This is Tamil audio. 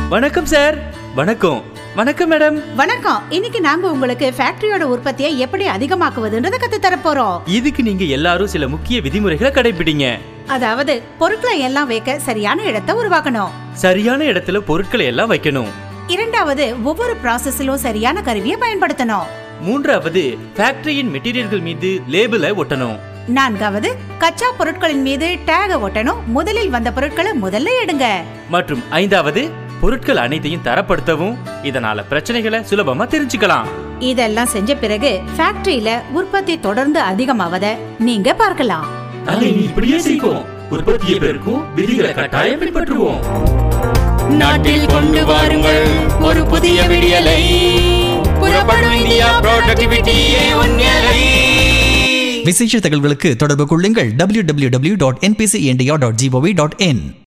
வணக்கம் சார். வணக்கம். வணக்கம் மேடம். வணக்கம். இன்னைக்கு நாங்க உங்களுக்கு ஃபேக்டரியோட உற்பத்தியை எப்படி அதிகமாக்குவதுன்றத கத்து தர போறோம். இதுக்கு நீங்க எல்லாரும் சில முக்கிய விதிமுறைகளை கடைபிடிங்க. அதாவது பொருட்களை எல்லாம் வைக்க சரியான இடத்தை உருவாக்கணும். சரியான இடத்துல பொருட்களை எல்லாம் வைக்கணும். இரண்டாவது, ஒவ்வொரு ப்ராசஸிலும் சரியான கருவியை பயன்படுத்தணும். மூன்றாவது, ஃபேக்டரியின் மெட்டீரியல்கள் மீது லேபிளை ஒட்டணும். நான்காவது, கச்சா பொருட்களின் மீது டேக ஒட்டணும். முதலில் வந்த பொருட்களை முதல்ல எடுங்க. மற்றும் ஐந்தாவது, பொருட்கள் அனைத்தையும் தரப்படுத்தவும். இதனால பிரச்சனைகளை சுலபமா தெரிஞ்சுக்கலாம். இதெல்லாம் செஞ்ச பிறகு ஃபேக்டரியில உற்பத்தி தொடர்ந்து அதிகமாவத நீங்க பார்க்கலாம். இப்படியே செய்வோம். உற்பத்தியை பெருக்கும், விதிகளை கட்டாயம் பின்பற்றுவோம். நாட்டில் கொண்டு வாருங்கள் ஒரு புதிய விடியலை. புறப்படும் இந்தியா ப்ரொடக்டிவிட்டியே உன்னலை. விசேஷ தகவல்களுக்கு தொடர்பு கொள்ளுங்கள் www.npcindia.gov.in.